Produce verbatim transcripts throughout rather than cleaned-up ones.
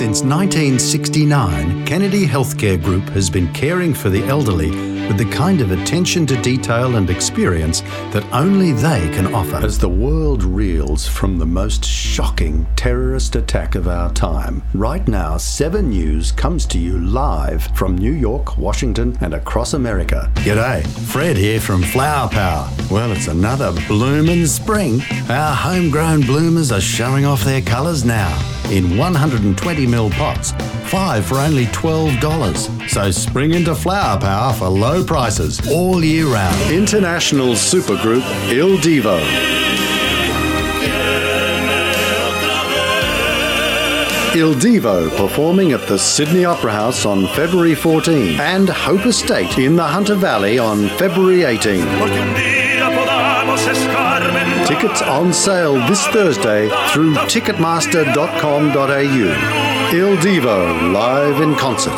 Since nineteen sixty-nine, Kennedy Healthcare Group has been caring for the elderly with the kind of attention to detail and experience that only they can offer. As the world reels from the most shocking terrorist attack of our time, right now Seven News comes to you live from New York, Washington and across America. G'day, Fred here from Flower Power. Well, it's another bloomin' spring. Our homegrown bloomers are showing off their colours now in one hundred twenty mil pots, five for only twelve dollars. So spring into Flower Power for low prices all year round. International supergroup Il Divo. Il Divo performing at the Sydney Opera House on February fourteenth and Hope Estate in the Hunter Valley on February eighteenth. Tickets on sale this Thursday through ticketmaster dot com dot a u. Il Divo live in concert.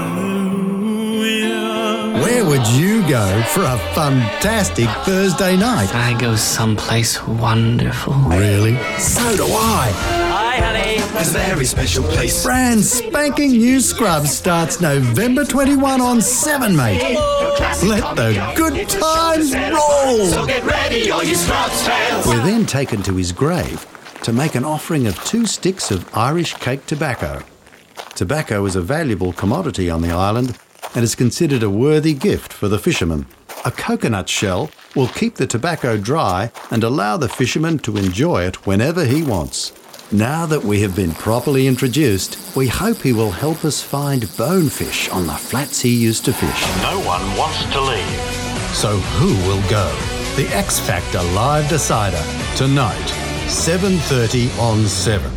Where would you go for a fantastic Thursday night? I go someplace wonderful. Really? So do I. Hi, honey. It's a very special place. Brand spanking new Scrubs starts November twenty-first on Seven, mate. Let the good times roll. So get ready, all you Scrubs fans. We're then taken to his grave to make an offering of two sticks of Irish cake tobacco. Tobacco is a valuable commodity on the island and is considered a worthy gift for the fishermen. A coconut shell will keep the tobacco dry and allow the fisherman to enjoy it whenever he wants. Now that we have been properly introduced, we hope he will help us find bonefish on the flats he used to fish. No one wants to leave. So who will go? The X Factor Live Decider, tonight, seven thirty on Seven.